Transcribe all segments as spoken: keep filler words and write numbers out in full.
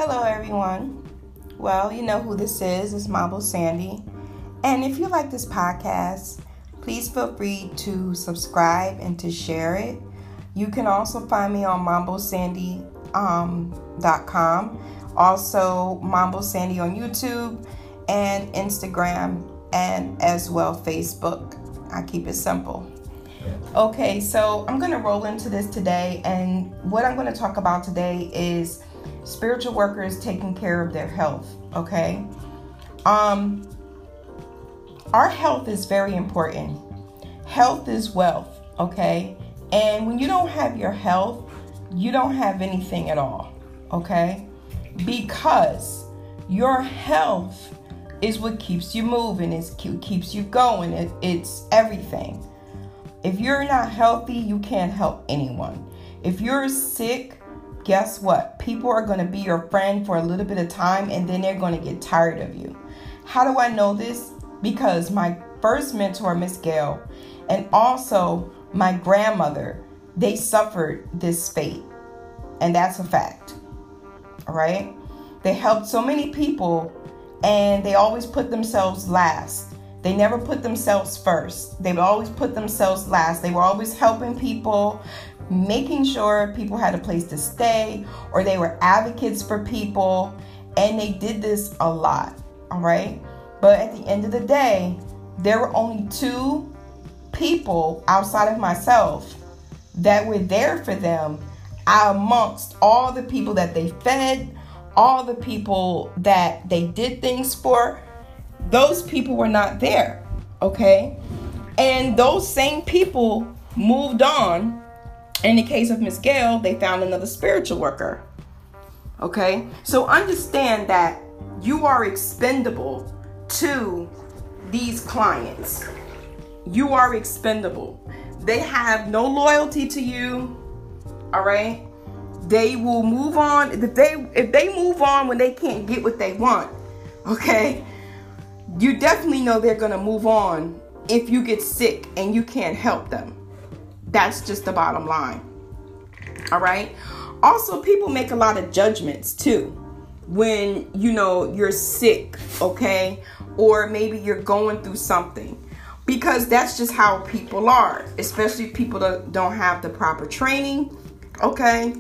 Hello everyone. Well, you know who this is. It's Mambo Sandy. And if you like this podcast, please feel free to subscribe and to share it. You can also find me on mambo sandy dot com. Also, Mambo Sandy on YouTube and Instagram and as well Facebook. I keep it simple. Okay, so I'm going to roll into this today, and what I'm going to talk about today is spiritual workers taking care of their health. Okay, um, our health is very important. Health is wealth. Okay, and when you don't have your health, you don't have anything at all. Okay, because your health is what keeps you moving. It keeps you going. It, it's everything. If you're not healthy, you can't help anyone. If you're sick, guess what? People are going to be your friend for a little bit of time, and then they're going to get tired of you. How do I know this? Because my first mentor, Miss Gail, and also my grandmother, they suffered this fate. And that's a fact. All right? They helped so many people, and they always put themselves last. They never put themselves first. They would always put themselves last. They were always helping people, making sure people had a place to stay, or they were advocates for people, and they did this a lot. All right? But at the end of the day, there were only two people outside of myself that were there for them amongst all the people that they fed, all the people that they did things for. Those people were not there. Okay? And those same people moved on. In the case of Miss Gail, they found another spiritual worker. Okay? So understand that you are expendable to these clients. You are expendable. They have no loyalty to you. All right? They will move on. If they if they move on when they can't get what they want, okay, you definitely know they're going to move on if you get sick and you can't help them. That's just the bottom line. All right? Also, people make a lot of judgments too when, you know, you're sick, okay? Or maybe you're going through something. Because that's just how people are, especially people that don't have the proper training, okay?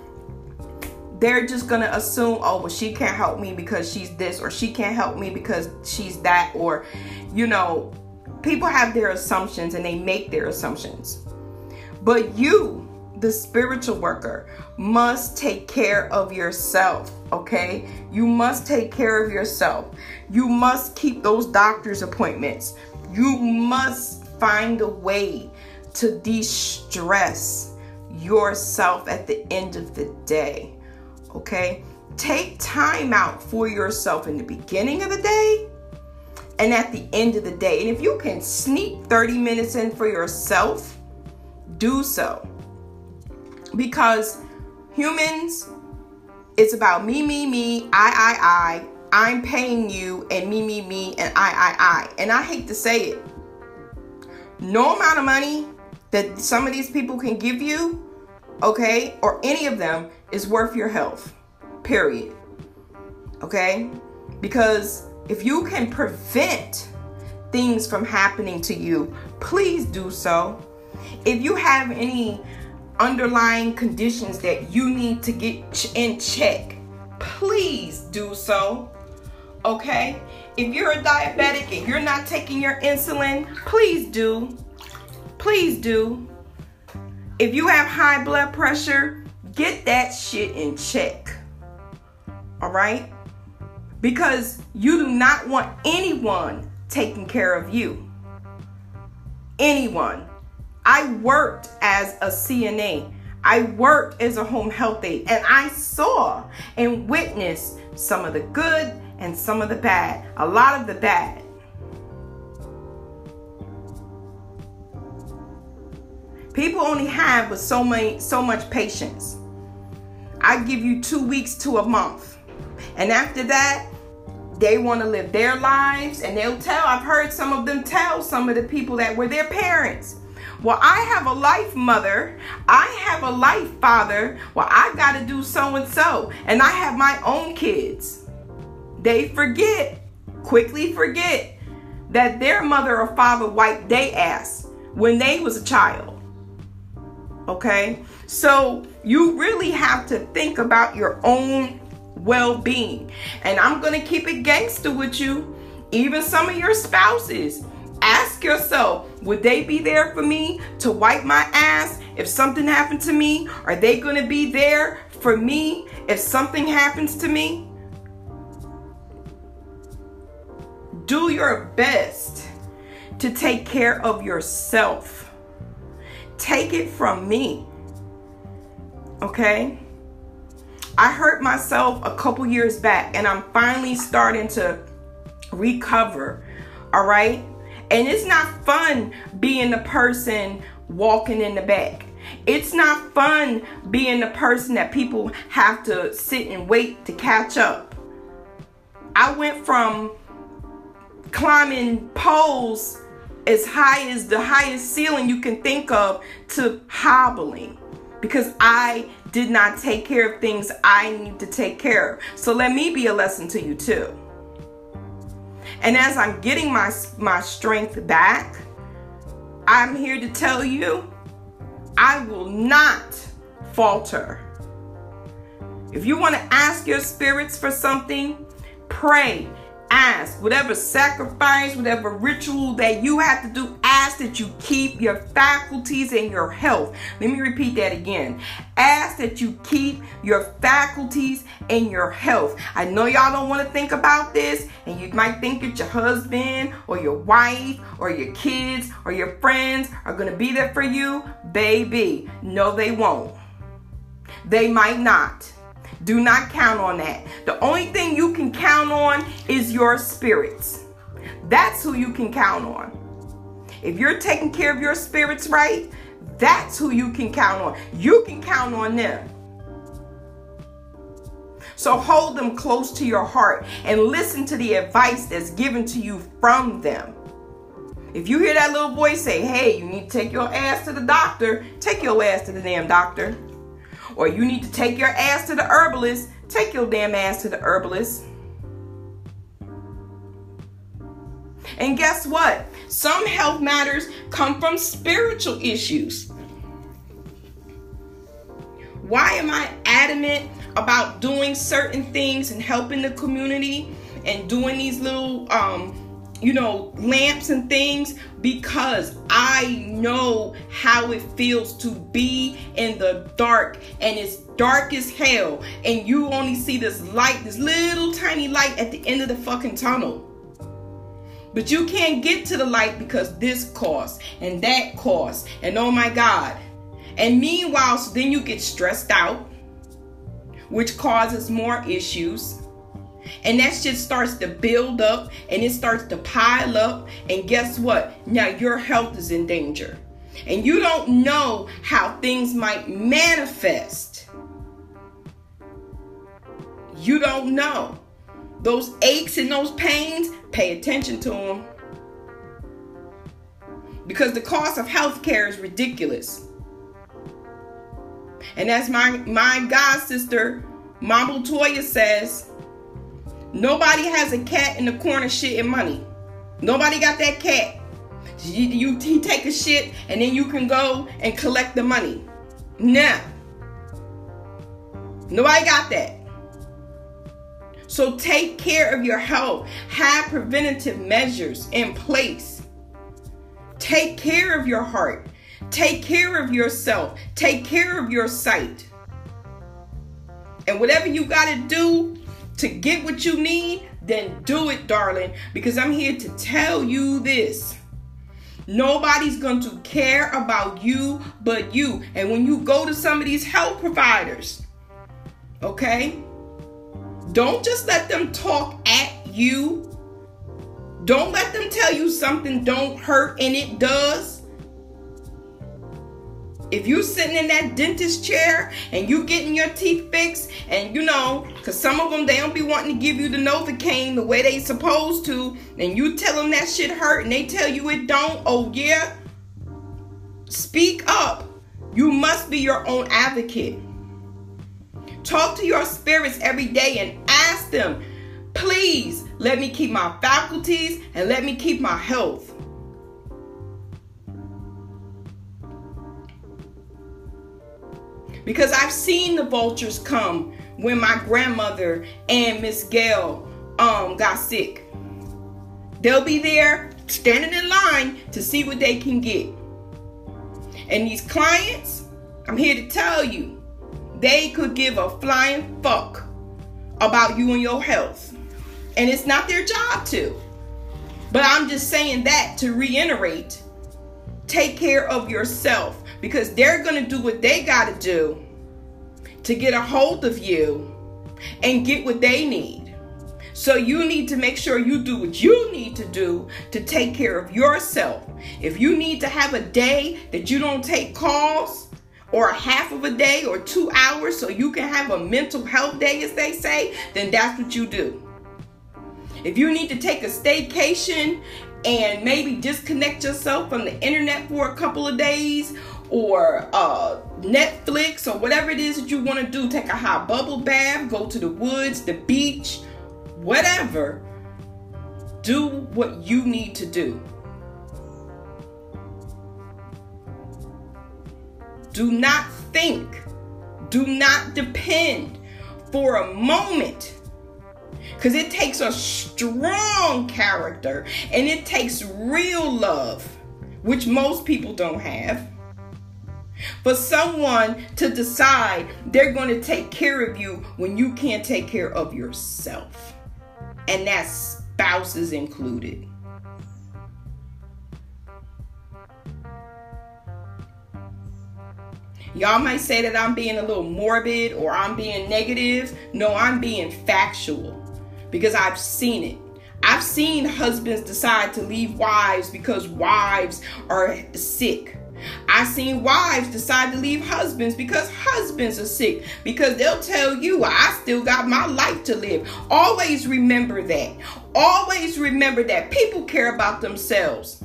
They're just going to assume, oh, well, she can't help me because she's this, or she can't help me because she's that, or, you know, people have their assumptions and they make their assumptions. But you, the spiritual worker, must take care of yourself, okay? You must take care of yourself. You must keep those doctor's appointments. You must find a way to de-stress yourself at the end of the day. Okay, take time out for yourself in the beginning of the day and at the end of the day. And if you can sneak thirty minutes in for yourself, do so. Because humans, it's about me, me, me, I, I, I. I'm paying you, and me, me, me, and I, I, I. And I hate to say it. No amount of money that some of these people can give you, okay, or any of them, is worth your health, period. Okay? Because if you can prevent things from happening to you, please do so. If you have any underlying conditions that you need to get in check, please do so. Okay? If you're a diabetic and you're not taking your insulin, please do. Please do. If you have high blood pressure, get that shit in check. All right? Because you do not want anyone taking care of you. Anyone. I worked as a C N A. I worked as a home health aide, and I saw and witnessed some of the good and some of the bad. A lot of the bad. People only have but so many, so much patience. I give you two weeks to a month. And after that, they want to live their lives, and they'll tell. I've heard some of them tell some of the people that were their parents. Well, I have a life mother. I have a life father. Well, I got to do so and so. And I have my own kids. They forget, quickly forget, that their mother or father wiped their ass when they was a child. Okay? So you really have to think about your own well-being. And I'm going to keep it gangster with you. Even some of your spouses. Ask yourself, would they be there for me to wipe my ass if something happened to me? Are they going to be there for me if something happens to me? Do your best to take care of yourself. Take it from me. Okay? I hurt myself a couple years back and I'm finally starting to recover. All right? And it's not fun being the person walking in the back. It's not fun being the person that people have to sit and wait to catch up. I went from climbing poles as high as the highest ceiling you can think of to hobbling because I did not take care of things I need to take care of. So let me be a lesson to you too. And as I'm getting my, my strength back, I'm here to tell you, I will not falter. If you want to ask your spirits for something, pray, ask, whatever sacrifice, whatever ritual that you have to do, ask that you keep your faculties and your health. Let me repeat that again. Ask that you keep your faculties and your health. I know y'all don't want to think about this, and you might think that your husband or your wife or your kids or your friends are going to be there for you. Baby, no, they won't. They might not. Do not count on that. The only thing you can count on is your spirits. That's who you can count on. If you're taking care of your spirits right, that's who you can count on. You can count on them. So hold them close to your heart and listen to the advice that's given to you from them. If you hear that little voice say, hey, you need to take your ass to the doctor, take your ass to the damn doctor. Or you need to take your ass to the herbalist, take your damn ass to the herbalist. And guess what? Some health matters come from spiritual issues. Why am I adamant about doing certain things and helping the community and doing these little, um, you know, lamps and things? Because I know how it feels to be in the dark, and it's dark as hell, and you only see this light, this little tiny light at the end of the fucking tunnel. But you can't get to the light because this costs and that costs, and oh my God. And meanwhile, so then you get stressed out, which causes more issues. And that shit starts to build up and it starts to pile up. And guess what? Now your health is in danger. And you don't know how things might manifest. You don't know. Those aches and those pains, pay attention to them. Because the cost of health care is ridiculous. And as my, my god sister, Mama Toya says, nobody has a cat in the corner shitting money. Nobody got that cat. You, you, you take a shit and then you can go and collect the money. No. Nobody got that. So take care of your health. Have preventative measures in place. Take care of your heart. Take care of yourself. Take care of your sight. And whatever you got to do to get what you need, then do it, darling. Because I'm here to tell you this. Nobody's going to care about you but you. And when you go to some of these health providers, okay, don't just let them talk at you. Don't let them tell you something don't hurt and it does. If you sitting in that dentist chair and you getting your teeth fixed, and you know, because some of them, they don't be wanting to give you the Novocaine the way they supposed to, and you tell them that shit hurt and they tell you it don't, oh yeah, Speak up. You must be your own advocate. Talk to your spirits every day and ask them, please let me keep my faculties and let me keep my health. Because I've seen the vultures come when my grandmother and Miss Gail um, got sick. They'll be there standing in line to see what they can get. And these clients, I'm here to tell you, they could give a flying fuck about you and your health. And it's not their job to. But I'm just saying that to reiterate, take care of yourself, because they're going to do what they got to do to get a hold of you and get what they need. So you need to make sure you do what you need to do to take care of yourself. If you need to have a day that you don't take calls, or a half of a day or two hours so you can have a mental health day, as they say, then that's what you do. If you need to take a staycation and maybe disconnect yourself from the internet for a couple of days, or uh, Netflix, or whatever it is that you want to do, take a hot bubble bath, go to the woods, the beach, whatever, do what you need to do. Do not think, do not depend for a moment, because it takes a strong character and it takes real love, which most people don't have, for someone to decide they're going to take care of you when you can't take care of yourself. And that's spouses included. Y'all might say that I'm being a little morbid or I'm being negative. No, I'm being factual, because I've seen it. I've seen husbands decide to leave wives because wives are sick. I've seen wives decide to leave husbands because husbands are sick, because they'll tell you, I still got my life to live. Always remember that. Always remember that people care about themselves.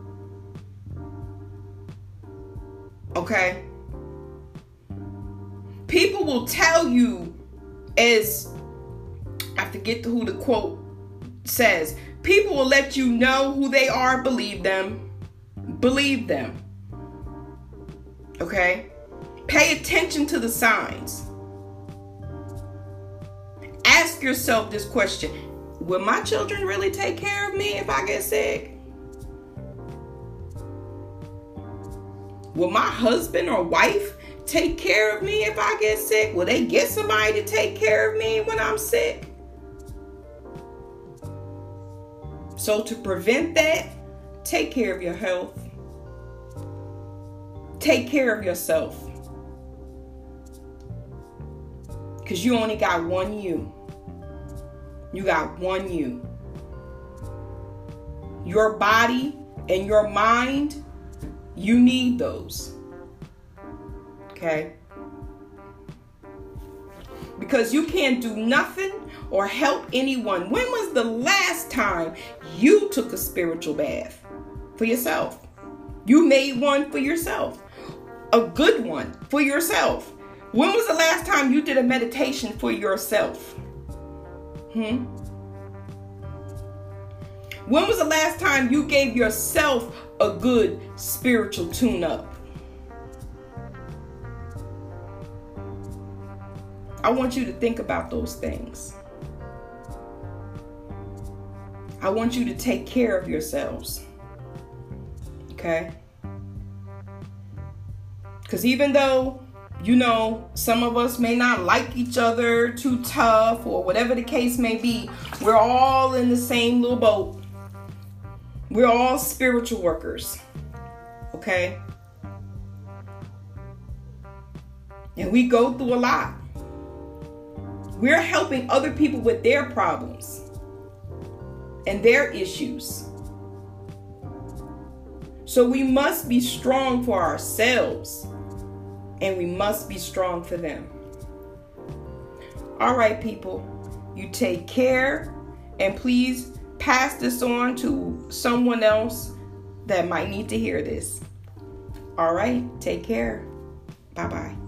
Okay? People will tell you, as I forget who the quote says, people will let you know who they are. Believe them. Believe them. Okay? Pay attention to the signs. Ask yourself this question: will my children really take care of me if I get sick? Will my husband or wife take care of me if I get sick? Will they get somebody to take care of me when I'm sick? So to prevent that, take care of your health. Take care of yourself. Because you only got one you. You got one you. Your body and your mind, you need those. Okay? Because you can't do nothing or help anyone. When was the last time you took a spiritual bath for yourself? You made one for yourself. A good one for yourself. When was the last time you did a meditation for yourself? Hmm? When was the last time you gave yourself a good spiritual tune-up? I want you to think about those things. I want you to take care of yourselves. Okay? Because even though, you know, some of us may not like each other, too tough, or whatever the case may be, we're all in the same little boat. We're all spiritual workers. Okay? And we go through a lot. We're helping other people with their problems and their issues. So we must be strong for ourselves, and we must be strong for them. All right, people, you take care, and please pass this on to someone else that might need to hear this. All right, take care. Bye-bye.